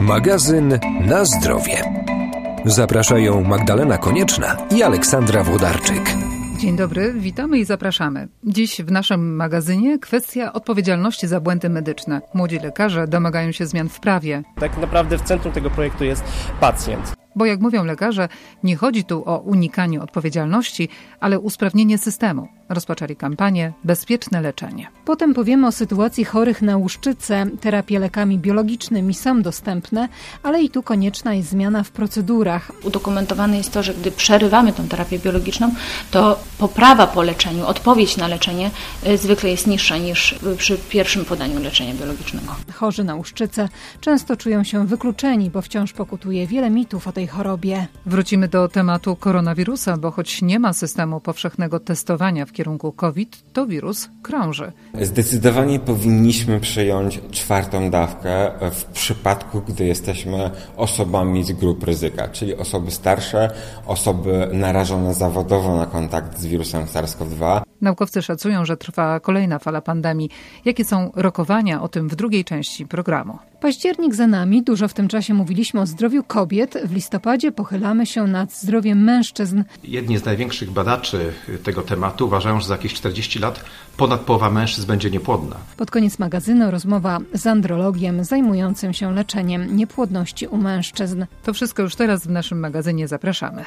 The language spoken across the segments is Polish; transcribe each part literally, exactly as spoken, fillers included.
Magazyn Na zdrowie. Zapraszają Magdalena Konieczna i Aleksandra Włodarczyk. Dzień dobry, witamy i zapraszamy. Dziś w naszym magazynie kwestia odpowiedzialności za błędy medyczne. Młodzi lekarze domagają się zmian w prawie. Tak naprawdę w centrum tego projektu jest pacjent. Bo jak mówią lekarze, nie chodzi tu o unikanie odpowiedzialności, ale usprawnienie systemu. Rozpoczęli kampanię Bezpieczne leczenie. Potem powiemy o sytuacji chorych na łuszczycę. Terapie lekami biologicznymi są dostępne, ale i tu konieczna jest zmiana w procedurach. Udokumentowane jest to, że gdy przerywamy tę terapię biologiczną, to poprawa po leczeniu, odpowiedź na leczenie zwykle jest niższa niż przy pierwszym podaniu leczenia biologicznego. Chorzy na łuszczycę często czują się wykluczeni, bo wciąż pokutuje wiele mitów o tej chorobie. Wrócimy do tematu koronawirusa, bo choć nie ma systemu powszechnego testowania w kierunku COVID, to wirus krąży. Zdecydowanie powinniśmy przyjąć czwartą dawkę w przypadku, gdy jesteśmy osobami z grup ryzyka, czyli osoby starsze, osoby narażone zawodowo na kontakt z wirusem SARS-CoV dwa. Naukowcy szacują, że trwa kolejna fala pandemii. Jakie są rokowania o tym w drugiej części programu? Październik za nami, dużo w tym czasie mówiliśmy o zdrowiu kobiet. W listopadzie pochylamy się nad zdrowiem mężczyzn. Jedni z największych badaczy tego tematu uważają, że za jakieś czterdzieści lat ponad połowa mężczyzn będzie niepłodna. Pod koniec magazynu rozmowa z andrologiem zajmującym się leczeniem niepłodności u mężczyzn. To wszystko już teraz w naszym magazynie. Zapraszamy.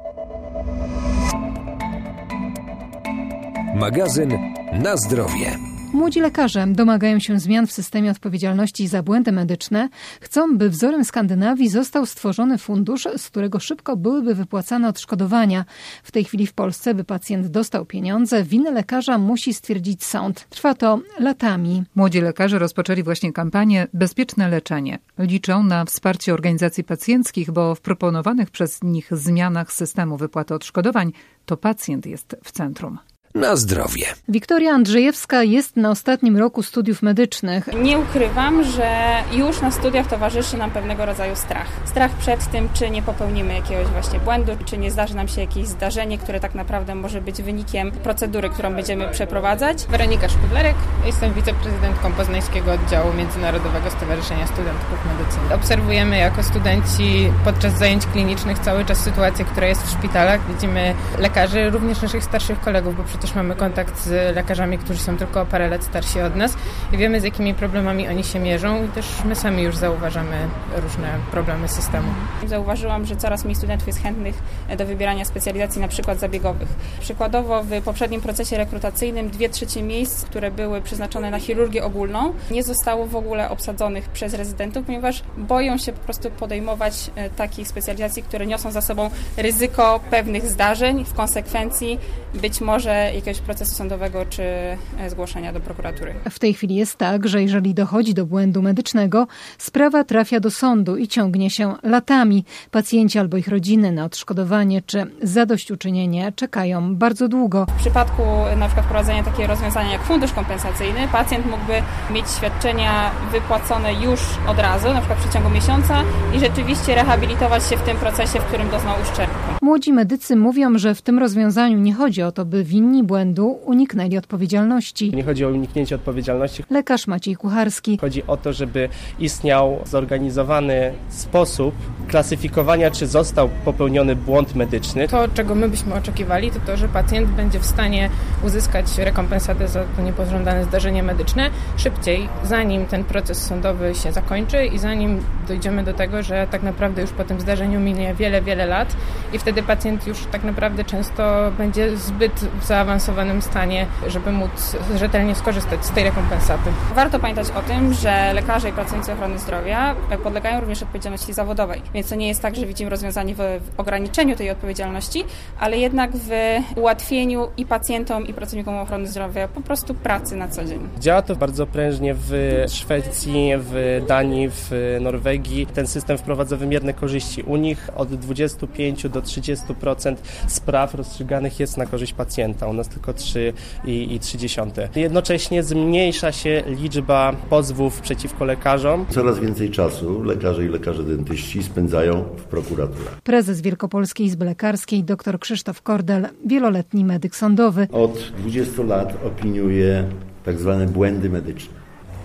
Magazyn Na zdrowie. Młodzi lekarze domagają się zmian w systemie odpowiedzialności za błędy medyczne. Chcą, by wzorem Skandynawii został stworzony fundusz, z którego szybko byłyby wypłacane odszkodowania. W tej chwili w Polsce, by pacjent dostał pieniądze, winę lekarza musi stwierdzić sąd. Trwa to latami. Młodzi lekarze rozpoczęli właśnie kampanię Bezpieczne leczenie. Liczą na wsparcie organizacji pacjenckich, bo w proponowanych przez nich zmianach systemu wypłaty odszkodowań to pacjent jest w centrum. Na zdrowie. Wiktoria Andrzejewska jest na ostatnim roku studiów medycznych. Nie ukrywam, że już na studiach towarzyszy nam pewnego rodzaju strach. Strach przed tym, czy nie popełnimy jakiegoś właśnie błędu, czy nie zdarzy nam się jakieś zdarzenie, które tak naprawdę może być wynikiem procedury, którą będziemy przeprowadzać. Weronika Szpudlerek, jestem wiceprezydentką Poznańskiego Oddziału Międzynarodowego Stowarzyszenia Studentów Medycyny. Obserwujemy jako studenci podczas zajęć klinicznych cały czas sytuację, która jest w szpitalach. Widzimy lekarzy, również naszych starszych kolegów, bo przecież mamy kontakt z lekarzami, którzy są tylko o parę lat starsi od nas i wiemy, z jakimi problemami oni się mierzą i też my sami już zauważamy różne problemy systemu. Zauważyłam, że coraz mniej studentów jest chętnych do wybierania specjalizacji na przykład zabiegowych. Przykładowo w poprzednim procesie rekrutacyjnym dwie trzecie miejsc, które były przeznaczone na chirurgię ogólną, nie zostało w ogóle obsadzonych przez rezydentów, ponieważ boją się po prostu podejmować takich specjalizacji, które niosą za sobą ryzyko pewnych zdarzeń, w konsekwencji być może jakiegoś procesu sądowego czy zgłoszenia do prokuratury. W tej chwili jest tak, że jeżeli dochodzi do błędu medycznego, sprawa trafia do sądu i ciągnie się latami. Pacjenci albo ich rodziny na odszkodowanie czy zadośćuczynienie czekają bardzo długo. W przypadku na przykład wprowadzenia takiego rozwiązania jak fundusz kompensacyjny, pacjent mógłby mieć świadczenia wypłacone już od razu, na przykład w przeciągu miesiąca i rzeczywiście rehabilitować się w tym procesie, w którym doznał uszczerbku. Młodzi medycy mówią, że w tym rozwiązaniu nie chodzi o to, by winni błędu uniknęli odpowiedzialności. Nie chodzi o uniknięcie odpowiedzialności. Lekarz Maciej Kucharski. Chodzi o to, żeby istniał zorganizowany sposób klasyfikowania, czy został popełniony błąd medyczny. To, czego my byśmy oczekiwali, to to, że pacjent będzie w stanie uzyskać rekompensatę za to niepożądane zdarzenie medyczne szybciej, zanim ten proces sądowy się zakończy i zanim dojdziemy do tego, że tak naprawdę już po tym zdarzeniu minie wiele, wiele lat i wtedy pacjent już tak naprawdę często będzie zbyt w zaawansowanym stanie, żeby móc rzetelnie skorzystać z tej rekompensaty. Warto pamiętać o tym, że lekarze i pracownicy ochrony zdrowia podlegają również odpowiedzialności zawodowej, więc to nie jest tak, że widzimy rozwiązanie w ograniczeniu tej odpowiedzialności, ale jednak w ułatwieniu i pacjentom, i pracownikom ochrony zdrowia po prostu pracy na co dzień. Działa to bardzo prężnie w Szwecji, w Danii, w Norwegii. Ten system wprowadza wymierne korzyści. U nich od dwudziestu pięciu do trzydziestu procent spraw rozstrzyganych jest na korzyść pacjenta. U nas tylko trzy i trzy dziesiąte. Jednocześnie zmniejsza się liczba pozwów przeciwko lekarzom. Coraz więcej czasu lekarze i lekarze dentyści spędzają w prokuraturach. Prezes Wielkopolskiej Izby Lekarskiej dr Krzysztof Kordel, wieloletni medyk sądowy. Od dwudziestu lat opiniuje tak zwane błędy medyczne.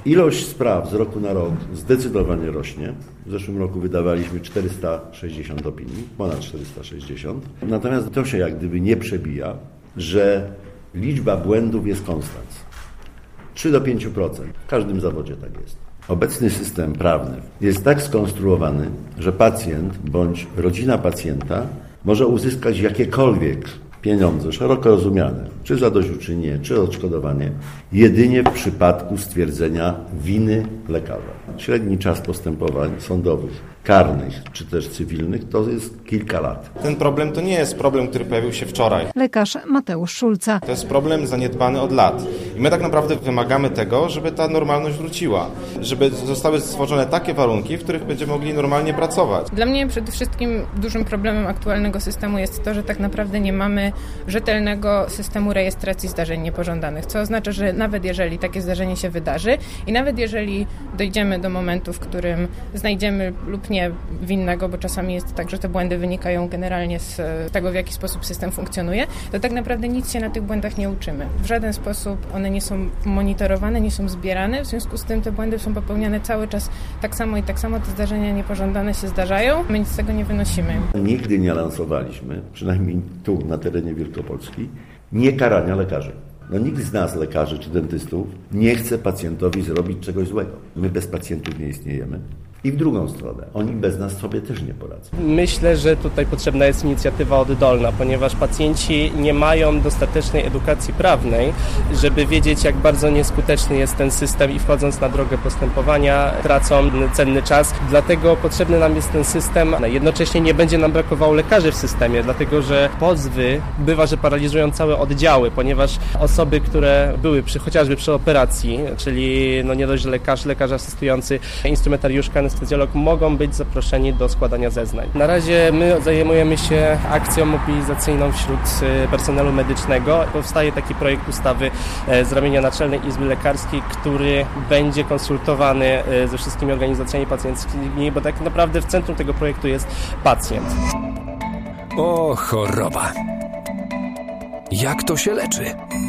Ilość spraw z roku na rok zdecydowanie rośnie. W zeszłym roku wydawaliśmy czterysta sześćdziesiąt opinii, ponad czterysta sześćdziesiąt. Natomiast to się jak gdyby nie przebija, że liczba błędów jest konstans. trzy do pięciu procent. W każdym zawodzie tak jest. Obecny system prawny jest tak skonstruowany, że pacjent bądź rodzina pacjenta może uzyskać jakiekolwiek pieniądze, szeroko rozumiane, czy zadośćuczynienie, czy odszkodowanie, jedynie w przypadku stwierdzenia winy lekarza. Średni czas postępowań sądowych, karnych, czy też cywilnych, to jest kilka lat. Ten problem to nie jest problem, który pojawił się wczoraj. Lekarz Mateusz Szulca. To jest problem zaniedbany od lat. I my tak naprawdę wymagamy tego, żeby ta normalność wróciła. Żeby zostały stworzone takie warunki, w których będziemy mogli normalnie pracować. Dla mnie przede wszystkim dużym problemem aktualnego systemu jest to, że tak naprawdę nie mamy rzetelnego systemu rejestracji zdarzeń niepożądanych, co oznacza, że nawet jeżeli takie zdarzenie się wydarzy i nawet jeżeli dojdziemy do momentu, w którym znajdziemy lub nie winnego, bo czasami jest tak, że te błędy wynikają generalnie z tego, w jaki sposób system funkcjonuje, to tak naprawdę nic się na tych błędach nie uczymy. W żaden sposób one nie są monitorowane, nie są zbierane, w związku z tym te błędy są popełniane cały czas tak samo i tak samo te zdarzenia niepożądane się zdarzają, my nic z tego nie wynosimy. Nigdy nie lansowaliśmy, przynajmniej tu na terenie Wielkopolski, nie karania lekarzy. No nikt z nas, lekarzy czy dentystów, nie chce pacjentowi zrobić czegoś złego. My bez pacjentów nie istniejemy. I w drugą stronę, oni bez nas sobie też nie poradzą. Myślę, że tutaj potrzebna jest inicjatywa oddolna, ponieważ pacjenci nie mają dostatecznej edukacji prawnej, żeby wiedzieć, jak bardzo nieskuteczny jest ten system i wchodząc na drogę postępowania tracą cenny czas. Dlatego potrzebny nam jest ten system. Jednocześnie nie będzie nam brakowało lekarzy w systemie, dlatego że pozwy bywa, że paraliżują całe oddziały, ponieważ osoby, które były przy, chociażby przy operacji, czyli no nie dość, że lekarz, lekarz asystujący, instrumentariuszka, anestezjolog mogą być zaproszeni do składania zeznań. Na razie my zajmujemy się akcją mobilizacyjną wśród personelu medycznego. Powstaje taki projekt ustawy z ramienia Naczelnej Izby Lekarskiej, który będzie konsultowany ze wszystkimi organizacjami pacjenckimi, bo tak naprawdę w centrum tego projektu jest pacjent. O, choroba. Jak to się leczy?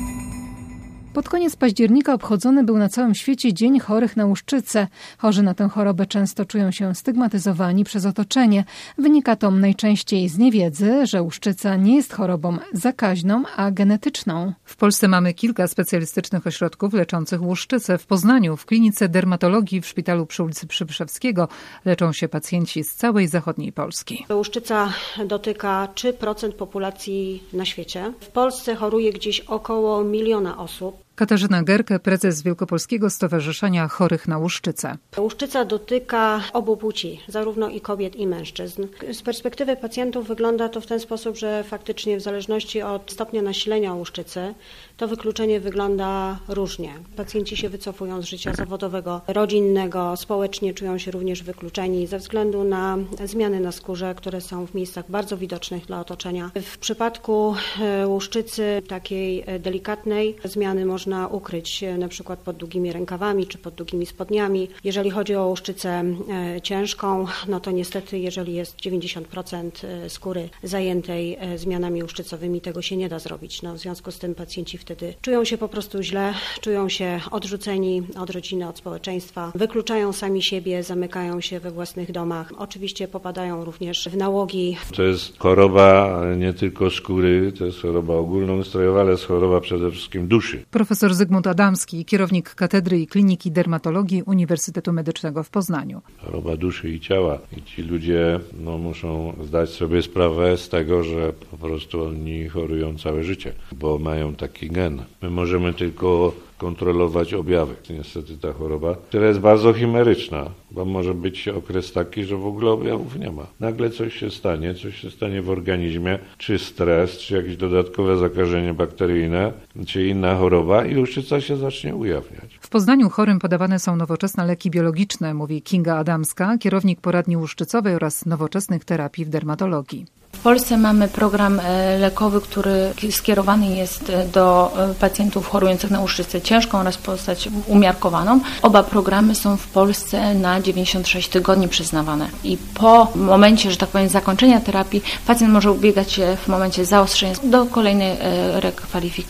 Pod koniec października obchodzony był na całym świecie Dzień Chorych na Łuszczycę. Chorzy na tę chorobę często czują się stygmatyzowani przez otoczenie. Wynika to najczęściej z niewiedzy, że łuszczyca nie jest chorobą zakaźną, a genetyczną. W Polsce mamy kilka specjalistycznych ośrodków leczących łuszczycę. W Poznaniu, w klinice dermatologii w szpitalu przy ulicy Przybyszewskiego leczą się pacjenci z całej zachodniej Polski. Łuszczyca dotyka trzy procent populacji na świecie. W Polsce choruje gdzieś około miliona osób. Katarzyna Gerke, prezes Wielkopolskiego Stowarzyszenia Chorych na Łuszczycę. Łuszczyca dotyka obu płci, zarówno i kobiet, i mężczyzn. Z perspektywy pacjentów wygląda to w ten sposób, że faktycznie w zależności od stopnia nasilenia łuszczycy to wykluczenie wygląda różnie. Pacjenci się wycofują z życia zawodowego, rodzinnego, społecznie czują się również wykluczeni ze względu na zmiany na skórze, które są w miejscach bardzo widocznych dla otoczenia. W przypadku łuszczycy takiej delikatnej zmiany można Można ukryć na przykład pod długimi rękawami czy pod długimi spodniami. Jeżeli chodzi o łuszczycę ciężką, no to niestety jeżeli jest dziewięćdziesiąt procent skóry zajętej zmianami łuszczycowymi, tego się nie da zrobić. No, w związku z tym pacjenci wtedy czują się po prostu źle, czują się odrzuceni od rodziny, od społeczeństwa, wykluczają sami siebie, zamykają się we własnych domach. Oczywiście popadają również w nałogi. To jest choroba nie tylko skóry, to jest choroba ogólnoustrojowa, ale jest choroba przede wszystkim duszy. Profesor Zygmunt Adamski, kierownik Katedry i Kliniki Dermatologii Uniwersytetu Medycznego w Poznaniu. Choroba duszy i ciała. I ci ludzie no, muszą zdać sobie sprawę z tego, że po prostu oni chorują całe życie, bo mają taki gen. My możemy tylko kontrolować objawy. Niestety ta choroba, która jest bardzo chimeryczna, bo może być okres taki, że w ogóle objawów nie ma. Nagle coś się stanie, coś się stanie w organizmie, czy stres, czy jakieś dodatkowe zakażenie bakteryjne, czy inna choroba i łuszczyca się zacznie ujawniać. W Poznaniu chorym podawane są nowoczesne leki biologiczne, mówi Kinga Adamska, kierownik poradni łuszczycowej oraz nowoczesnych terapii w dermatologii. W Polsce mamy program lekowy, który skierowany jest do pacjentów chorujących na łuszczycę ciężką oraz postać umiarkowaną. Oba programy są w Polsce na dziewięćdziesiąt sześć tygodni przyznawane i po momencie, że tak powiem, zakończenia terapii pacjent może ubiegać się w momencie zaostrzenia do kolejnej rekwalifikacji.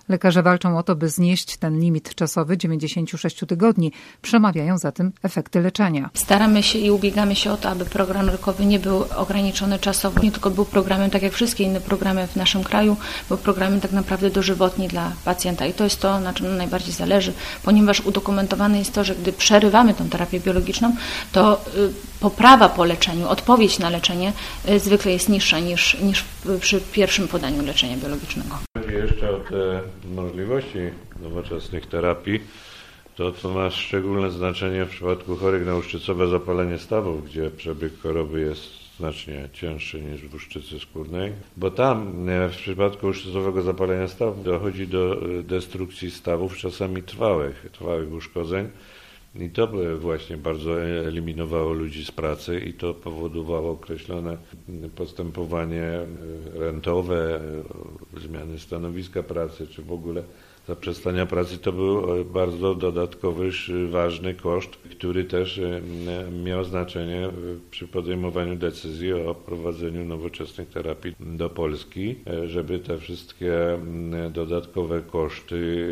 Lekarze walczą o to, by znieść ten limit czasowy dziewięćdziesiąt sześć tygodni. Przemawiają za tym efekty leczenia. Staramy się i ubiegamy się o to, aby program lekowy nie był ograniczony czasowo, nie tylko był programem, tak jak wszystkie inne programy w naszym kraju, był programem tak naprawdę dożywotni dla pacjenta i to jest to, na czym nam najbardziej zależy, ponieważ udokumentowane jest to, że gdy przerywamy tą terapię biologiczną, to y, poprawa po leczeniu, odpowiedź na leczenie y, zwykle jest niższa niż, niż przy pierwszym podaniu leczenia biologicznego. Chodzi jeszcze o te możliwości nowoczesnych terapii. To, co ma szczególne znaczenie w przypadku chorych na łuszczycowe zapalenie stawów, gdzie przebieg choroby jest znacznie cięższy niż w łuszczycy skórnej, bo tam w przypadku łuszczycowego zapalenia stawów dochodzi do destrukcji stawów, czasami trwałych, trwałych uszkodzeń. I to właśnie bardzo eliminowało ludzi z pracy i to powodowało określone postępowanie rentowe, zmiany stanowiska pracy, czy w ogóle zaprzestania pracy. To był bardzo dodatkowy, ważny koszt, który też miał znaczenie przy podejmowaniu decyzji o prowadzeniu nowoczesnych terapii do Polski, żeby te wszystkie dodatkowe koszty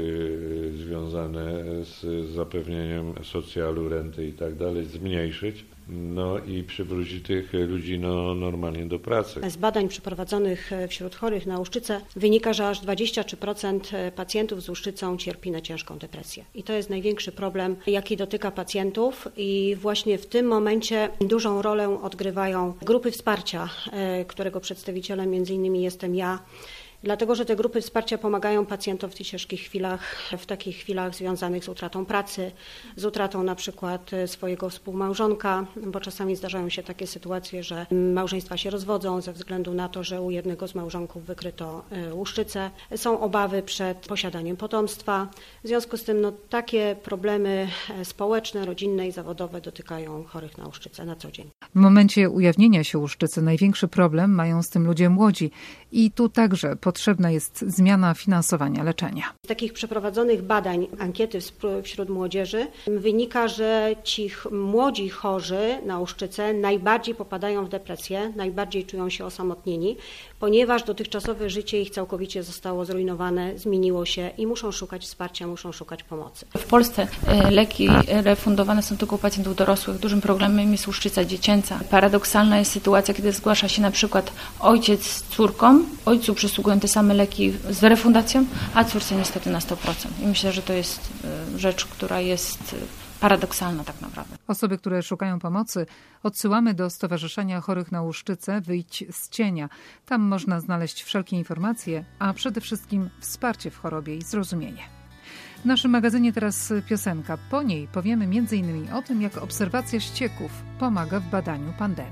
związane z zapewnieniem socjalu, renty i tak dalej zmniejszyć. No i przywrócić tych ludzi no, normalnie do pracy. Z badań przeprowadzonych wśród chorych na łuszczycę wynika, że aż dwadzieścia trzy procent pacjentów z łuszczycą cierpi na ciężką depresję. I to jest największy problem, jaki dotyka pacjentów i właśnie w tym momencie dużą rolę odgrywają grupy wsparcia, którego przedstawicielem między innymi jestem ja. Dlatego, że te grupy wsparcia pomagają pacjentom w tych ciężkich chwilach, w takich chwilach związanych z utratą pracy, z utratą na przykład swojego współmałżonka, bo czasami zdarzają się takie sytuacje, że małżeństwa się rozwodzą ze względu na to, że u jednego z małżonków wykryto łuszczycę. Są obawy przed posiadaniem potomstwa. W związku z tym no, takie problemy społeczne, rodzinne i zawodowe dotykają chorych na łuszczycę na co dzień. W momencie ujawnienia się łuszczycy największy problem mają z tym ludzie młodzi i tu także potrzebna jest zmiana finansowania leczenia. Z takich przeprowadzonych badań, ankiety wśród młodzieży wynika, że ci młodzi chorzy na łuszczycę najbardziej popadają w depresję, najbardziej czują się osamotnieni, ponieważ dotychczasowe życie ich całkowicie zostało zrujnowane, zmieniło się i muszą szukać wsparcia, muszą szukać pomocy. W Polsce leki refundowane są tylko u pacjentów dorosłych. Dużym problemem jest łuszczyca dziecięca. Paradoksalna jest sytuacja, kiedy zgłasza się na przykład ojciec z córką, ojcu przysługują te same leki z refundacją, a córce niestety na sto procent. I myślę, że to jest rzecz, która jest paradoksalna tak naprawdę. Osoby, które szukają pomocy, odsyłamy do Stowarzyszenia Chorych na Łuszczycę Wyjdź z cienia. Tam można znaleźć wszelkie informacje, a przede wszystkim wsparcie w chorobie i zrozumienie. W naszym magazynie teraz piosenka. Po niej powiemy między innymi o tym, jak obserwacja ścieków pomaga w badaniu pandemii.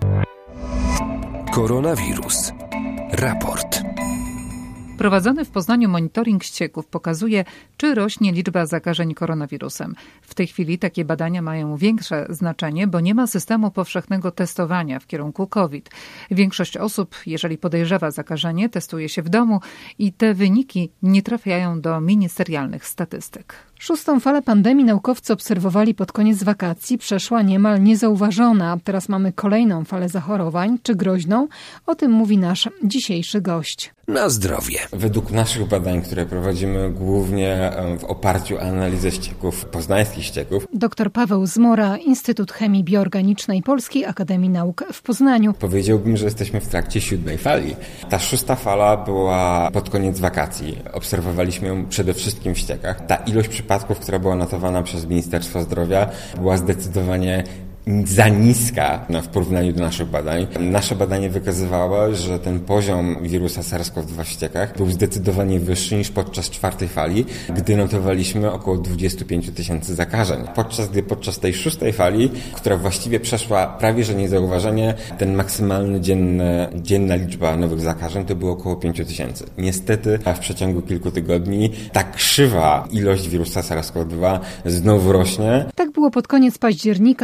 Koronawirus. Raport. Prowadzony w Poznaniu monitoring ścieków pokazuje, czy rośnie liczba zakażeń koronawirusem. W tej chwili takie badania mają większe znaczenie, bo nie ma systemu powszechnego testowania w kierunku COVID. Większość osób, jeżeli podejrzewa zakażenie, testuje się w domu i te wyniki nie trafiają do ministerialnych statystyk. Szóstą falę pandemii naukowcy obserwowali pod koniec wakacji. Przeszła niemal niezauważona. Teraz mamy kolejną falę zachorowań. Czy groźną? O tym mówi nasz dzisiejszy gość. Na zdrowie. Według naszych badań, które prowadzimy głównie w oparciu o analizę ścieków, poznańskich ścieków. Dr Paweł Zmora, Instytut Chemii Bioorganicznej Polskiej Akademii Nauk w Poznaniu. Powiedziałbym, że jesteśmy w trakcie siódmej fali. Ta szósta fala była pod koniec wakacji. Obserwowaliśmy ją przede wszystkim w ściekach. Ta ilość przypadków, która była notowana przez Ministerstwo Zdrowia, była zdecydowanie za niska w porównaniu do naszych badań. Nasze badanie wykazywało, że ten poziom wirusa SARS-CoV dwa w ściekach był zdecydowanie wyższy niż podczas czwartej fali, gdy notowaliśmy około dwadzieścia pięć tysięcy zakażeń. Podczas gdy podczas tej szóstej fali, która właściwie przeszła prawie że niezauważenie, ten maksymalny dzienny, dzienna liczba nowych zakażeń to było około pięć tysięcy. Niestety w przeciągu kilku tygodni ta krzywa ilość wirusa SARS-CoV dwa znowu rośnie. Tak było pod koniec października. Teraz widać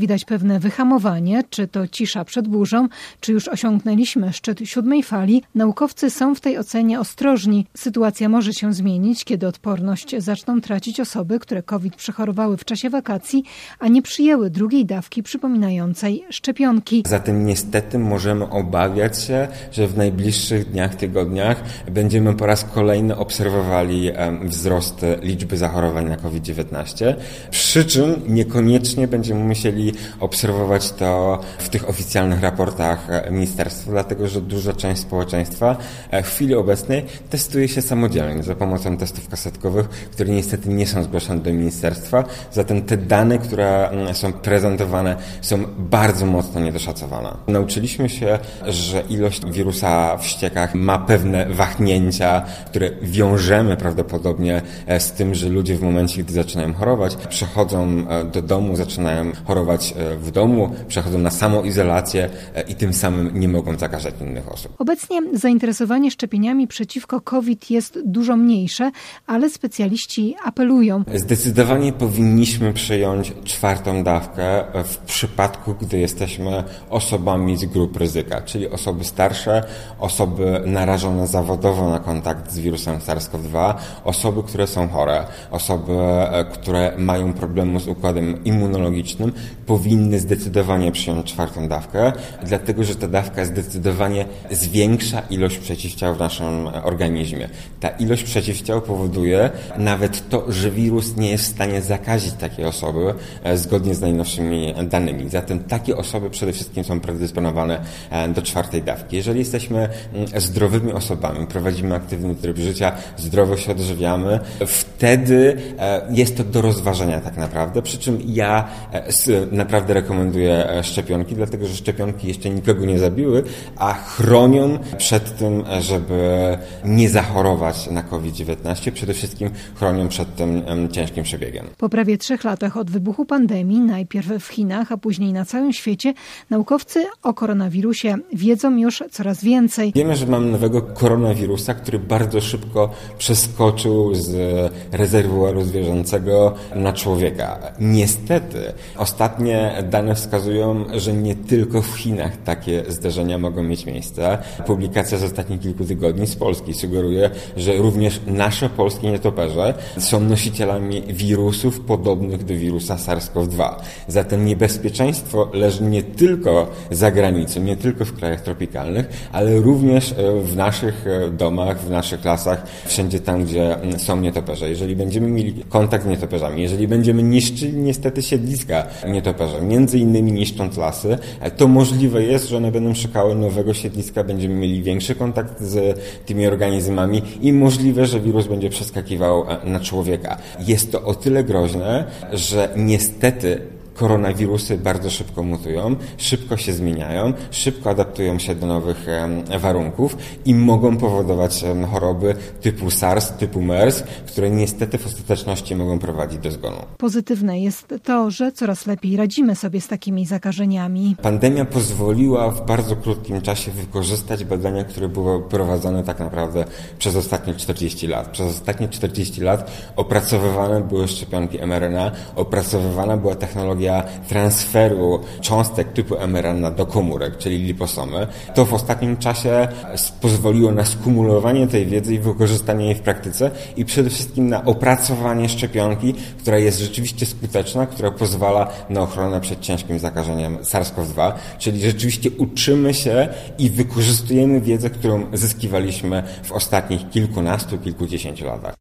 widać pewne wyhamowanie, czy to cisza przed burzą, czy już osiągnęliśmy szczyt siódmej fali, naukowcy są w tej ocenie ostrożni. Sytuacja może się zmienić, kiedy odporność zaczną tracić osoby, które COVID przechorowały w czasie wakacji, a nie przyjęły drugiej dawki przypominającej szczepionki. Zatem niestety możemy obawiać się, że w najbliższych dniach, tygodniach będziemy po raz kolejny obserwowali wzrost liczby zachorowań na COVID dziewiętnaście, przy czym niekoniecznie będziemy musieli obserwować to w tych oficjalnych raportach ministerstwa, dlatego że duża część społeczeństwa w chwili obecnej testuje się samodzielnie za pomocą testów kasetkowych, które niestety nie są zgłaszane do ministerstwa, zatem te dane, które są prezentowane, są bardzo mocno niedoszacowane. Nauczyliśmy się, że ilość wirusa w ściekach ma pewne wahnięcia, które wiążemy prawdopodobnie z tym, że ludzie w momencie, gdy zaczynają chorować, przechodzą do domu, zaczynają chorować w domu, przechodzą na samoizolację i tym samym nie mogą zakażać innych osób. Obecnie zainteresowanie szczepieniami przeciwko COVID jest dużo mniejsze, ale specjaliści apelują. Zdecydowanie powinniśmy przyjąć czwartą dawkę w przypadku, gdy jesteśmy osobami z grup ryzyka, czyli osoby starsze, osoby narażone zawodowo na kontakt z wirusem SARS-CoV dwa, osoby, które są chore, osoby, które mają problemy z układem immunologicznym, powinny zdecydowanie przyjąć czwartą dawkę, dlatego że ta dawka zdecydowanie zwiększa ilość przeciwciał w naszym organizmie. Ta ilość przeciwciał powoduje nawet to, że wirus nie jest w stanie zakazić takiej osoby zgodnie z najnowszymi danymi. Zatem takie osoby przede wszystkim są predysponowane do czwartej dawki. Jeżeli jesteśmy zdrowymi osobami, prowadzimy aktywny tryb życia, zdrowo się odżywiamy, wtedy jest to do rozważenia tak naprawdę, przy czym ja naprawdę rekomenduję szczepionki, dlatego że szczepionki jeszcze nikogo nie zabiły, a chronią przed tym, żeby nie zachorować na COVID dziewiętnaście, przede wszystkim chronią przed tym ciężkim przebiegiem. Po prawie trzech latach od wybuchu pandemii, najpierw w Chinach, a później na całym świecie, naukowcy o koronawirusie wiedzą już coraz więcej. Wiemy, że mamy nowego koronawirusa, który bardzo szybko przeskoczył z rezerwuaru zwierzęcego na człowieka. Niestety, ostatnie dane wskazują, że nie tylko w Chinach takie zdarzenia mogą mieć miejsce. Publikacja z ostatnich kilku tygodni z Polski sugeruje, że również nasze polskie nietoperze są nosicielami wirusów podobnych do wirusa SARS-CoV dwa. Zatem niebezpieczeństwo leży nie tylko za granicą, nie tylko w krajach tropikalnych, ale również w naszych domach, w naszych lasach, wszędzie tam, gdzie są nietoperze. Jeżeli będziemy mieli kontakt z nietoperzami, jeżeli będziemy niszczyli niestety siedliska nietoperza, między innymi niszcząc lasy, to możliwe jest, że one będą szukały nowego siedliska, będziemy mieli większy kontakt z tymi organizmami i możliwe, że wirus będzie przeskakiwał na człowieka. Jest to o tyle groźne, że niestety koronawirusy bardzo szybko mutują, szybko się zmieniają, szybko adaptują się do nowych warunków i mogą powodować choroby typu SARS, typu MERS, które niestety w ostateczności mogą prowadzić do zgonu. Pozytywne jest to, że coraz lepiej radzimy sobie z takimi zakażeniami. Pandemia pozwoliła w bardzo krótkim czasie wykorzystać badania, które były prowadzone tak naprawdę przez ostatnie czterdzieści lat. Przez ostatnie czterdzieści lat opracowywane były szczepionki em er en a, opracowywana była technologia transferu cząstek typu em er en a do komórek, czyli liposomy. To w ostatnim czasie pozwoliło na skumulowanie tej wiedzy i wykorzystanie jej w praktyce i przede wszystkim na opracowanie szczepionki, która jest rzeczywiście skuteczna, która pozwala na ochronę przed ciężkim zakażeniem SARS-CoV dwa, czyli rzeczywiście uczymy się i wykorzystujemy wiedzę, którą zyskiwaliśmy w ostatnich kilkunastu, kilkudziesięciu latach.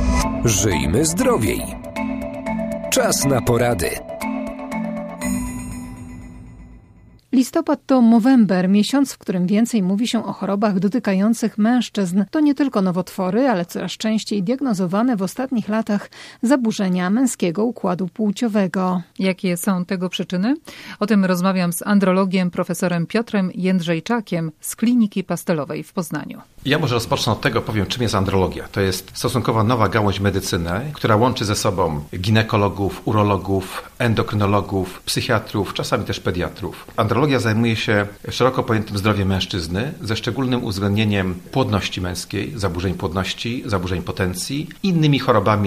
Żyjmy zdrowiej. Czas na porady. Listopad to Movember, miesiąc, w którym więcej mówi się o chorobach dotykających mężczyzn. To nie tylko nowotwory, ale coraz częściej diagnozowane w ostatnich latach zaburzenia męskiego układu płciowego. Jakie są tego przyczyny? O tym rozmawiam z andrologiem profesorem Piotrem Jędrzejczakiem z Kliniki Pastelowej w Poznaniu. Ja może rozpocznę od tego, powiem, czym jest andrologia. To jest stosunkowo nowa gałąź medycyny, która łączy ze sobą ginekologów, urologów, endokrynologów, psychiatrów, czasami też pediatrów. Andrologia zajmuje się szeroko pojętym zdrowiem mężczyzny, ze szczególnym uwzględnieniem płodności męskiej, zaburzeń płodności, zaburzeń potencji, innymi chorobami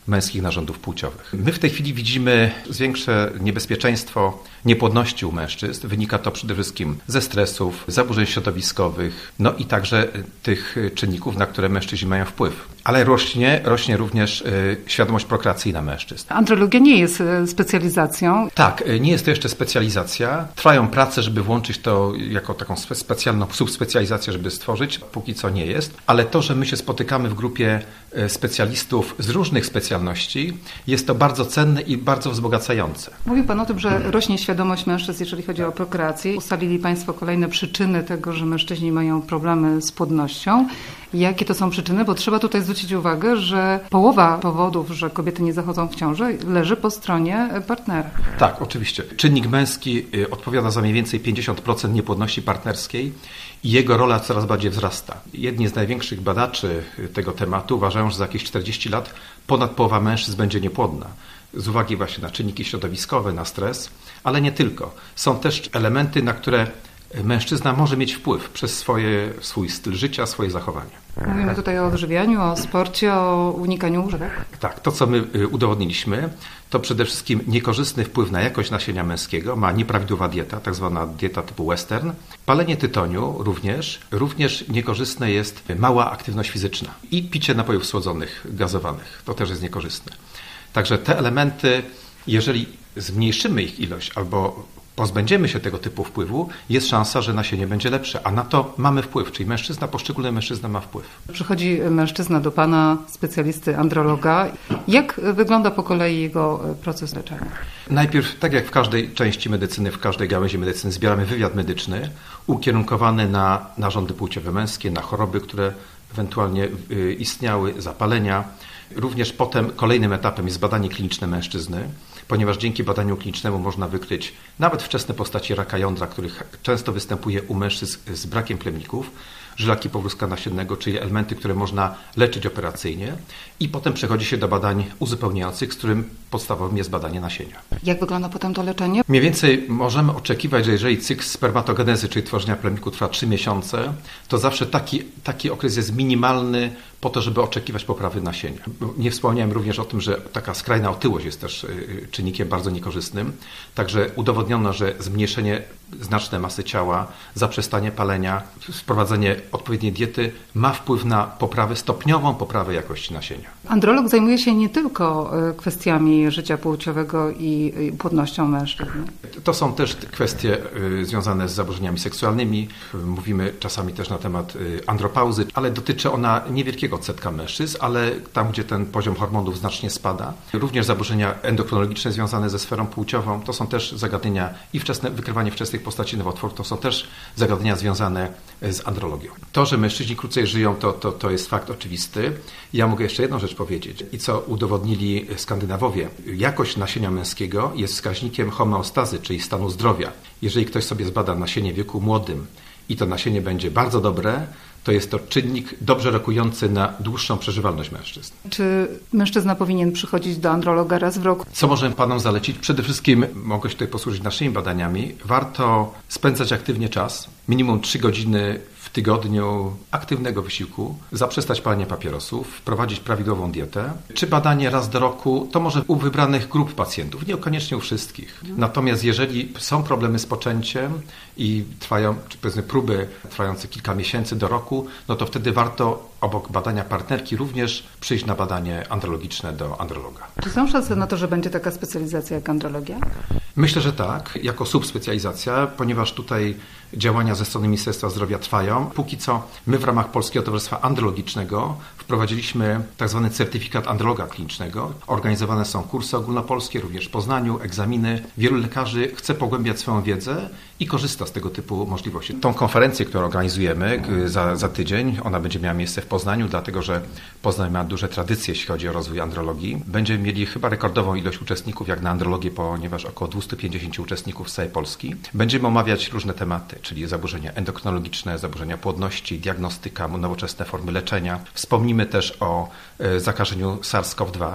męskich narządów płciowych. My w tej chwili widzimy większe niebezpieczeństwo niepłodności u mężczyzn. Wynika to przede wszystkim ze stresów, zaburzeń środowiskowych, no i także tych czynników, na które mężczyźni mają wpływ. Ale rośnie, rośnie również y, świadomość prokreacyjna mężczyzn. Andrologia nie jest specjalizacją. Tak, nie jest to jeszcze specjalizacja. Trwają prace, żeby włączyć to jako taką specjalną subspecjalizację, żeby stworzyć. Póki co nie jest. Ale to, że my się spotykamy w grupie specjalistów z różnych specjalności, jest to bardzo cenne i bardzo wzbogacające. Mówił Pan o tym, że rośnie świadomość mężczyzn, jeżeli chodzi o prokreację. Ustalili Państwo kolejne przyczyny tego, że mężczyźni mają problemy z płodnością. Jakie to są przyczyny? Bo trzeba tutaj zwrócić uwagę, że połowa powodów, że kobiety nie zachodzą w ciąży, leży po stronie partnera. Tak, oczywiście. Czynnik męski odpowiada za mniej więcej pięćdziesiąt procent niepłodności partnerskiej i jego rola coraz bardziej wzrasta. Jedni z największych badaczy tego tematu uważają, że za jakieś czterdzieści lat ponad połowa mężczyzn będzie niepłodna. Z uwagi właśnie na czynniki środowiskowe, na stres, ale nie tylko. Są też elementy, na które mężczyzna może mieć wpływ przez swoje, swój styl życia, swoje zachowanie. Mówimy tutaj o odżywianiu, o sporcie, o unikaniu łóżek. Tak, to co my udowodniliśmy, to przede wszystkim niekorzystny wpływ na jakość nasienia męskiego ma nieprawidłowa dieta, tak zwana dieta typu western. Palenie tytoniu również, również niekorzystne jest mała aktywność fizyczna i picie napojów słodzonych, gazowanych, to też jest niekorzystne. Także te elementy, jeżeli zmniejszymy ich ilość albo pozbędziemy się tego typu wpływu, jest szansa, że nasienie będzie lepsze, a na to mamy wpływ, czyli mężczyzna, poszczególny mężczyzna ma wpływ. Przychodzi mężczyzna do Pana, specjalisty, androloga. Jak wygląda po kolei jego proces leczenia? Najpierw, tak jak w każdej części medycyny, w każdej gałęzi medycyny, zbieramy wywiad medyczny ukierunkowany na narządy płciowe męskie, na choroby, które ewentualnie istniały, zapalenia. Również potem kolejnym etapem jest badanie kliniczne mężczyzny, ponieważ dzięki badaniu klinicznemu można wykryć nawet wczesne postaci raka jądra, których często występuje u mężczyzn z brakiem plemników, żylaki powrózka nasiennego, czyli elementy, które można leczyć operacyjnie, i potem przechodzi się do badań uzupełniających, z którym podstawowym jest badanie nasienia. Jak wygląda potem to leczenie? Mniej więcej możemy oczekiwać, że jeżeli cykl spermatogenezy, czyli tworzenia plemniku, trwa trzy miesiące, to zawsze taki, taki okres jest minimalny po to, żeby oczekiwać poprawy nasienia. Nie wspomniałem również o tym, że taka skrajna otyłość jest też czynnikiem bardzo niekorzystnym. Także udowodniono, że zmniejszenie znacznej masy ciała, zaprzestanie palenia, wprowadzenie odpowiedniej diety ma wpływ na poprawę, stopniową poprawę jakości nasienia. Androlog zajmuje się nie tylko kwestiami życia płciowego i płodnością mężczyzn. To są też kwestie związane z zaburzeniami seksualnymi. Mówimy czasami też na temat andropauzy, ale dotyczy ona niewielkiego odsetka mężczyzn, ale tam, gdzie ten poziom hormonów znacznie spada. Również zaburzenia endokrynologiczne związane ze sferą płciową. To są też zagadnienia i wczesne, wykrywanie wczesnych postaci nowotworów, to są też zagadnienia związane z andrologią. To, że mężczyźni krócej żyją, to, to, to jest fakt oczywisty. Ja mogę jeszcze jedną rzecz powiedzieć. I co udowodnili Skandynawowie. Jakość nasienia męskiego jest wskaźnikiem homeostazy, czyli stanu zdrowia. Jeżeli ktoś sobie zbada nasienie w wieku młodym i to nasienie będzie bardzo dobre, to jest to czynnik dobrze rokujący na dłuższą przeżywalność mężczyzn. Czy mężczyzna powinien przychodzić do androloga raz w roku? Co możemy panom zalecić? Przede wszystkim, mogę się tutaj posłużyć naszymi badaniami, warto spędzać aktywnie czas, minimum trzy godziny w tygodniu aktywnego wysiłku, zaprzestać palenia papierosów, wprowadzić prawidłową dietę. Czy badanie raz do roku, to może u wybranych grup pacjentów, niekoniecznie u wszystkich. Natomiast jeżeli są problemy z poczęciem i trwają, czy powiedzmy próby trwające kilka miesięcy do roku, no to wtedy warto obok badania partnerki również przyjść na badanie andrologiczne do androloga. Czy są szanse na to, że będzie taka specjalizacja jak andrologia? Myślę, że tak, jako subspecjalizacja, ponieważ tutaj działania ze strony Ministerstwa Zdrowia trwają. Póki co my w ramach Polskiego Towarzystwa Andrologicznego wprowadziliśmy tak zwany certyfikat androloga klinicznego. Organizowane są kursy ogólnopolskie, również w Poznaniu, egzaminy. Wielu lekarzy chce pogłębiać swoją wiedzę i korzysta z tego typu możliwości. Tą konferencję, którą organizujemy za, za tydzień, ona będzie miała miejsce w Poznaniu, dlatego że Poznań ma duże tradycje, jeśli chodzi o rozwój andrologii. Będziemy mieli chyba rekordową ilość uczestników jak na andrologię, ponieważ około dwieście pięćdziesiąt uczestników z całej Polski. Będziemy omawiać różne tematy, czyli zaburzenia endokrynologiczne, zaburzenia płodności, diagnostyka, nowoczesne formy leczenia. Wspomnimy też o zakażeniu SARS-CoV dwa.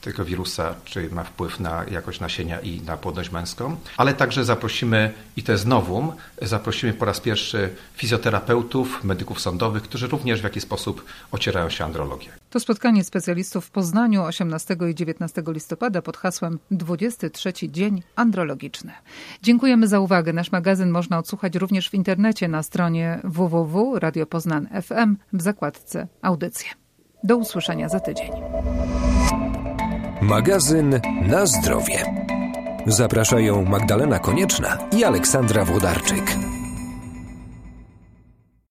tego wirusa, czy ma wpływ na jakość nasienia i na płodność męską, ale także zaprosimy, i to jest nowum, zaprosimy po raz pierwszy fizjoterapeutów, medyków sądowych, którzy również w jakiś sposób ocierają się andrologię. To spotkanie specjalistów w Poznaniu osiemnastego i dziewiętnastego listopada pod hasłem dwudziesty trzeci Dzień Andrologiczny. Dziękujemy za uwagę. Nasz magazyn można odsłuchać również w internecie na stronie w w w kropka radio poznań kropka f m w zakładce Audycje. Do usłyszenia za tydzień. Magazyn na zdrowie. Zapraszają Magdalena Konieczna i Aleksandra Włodarczyk.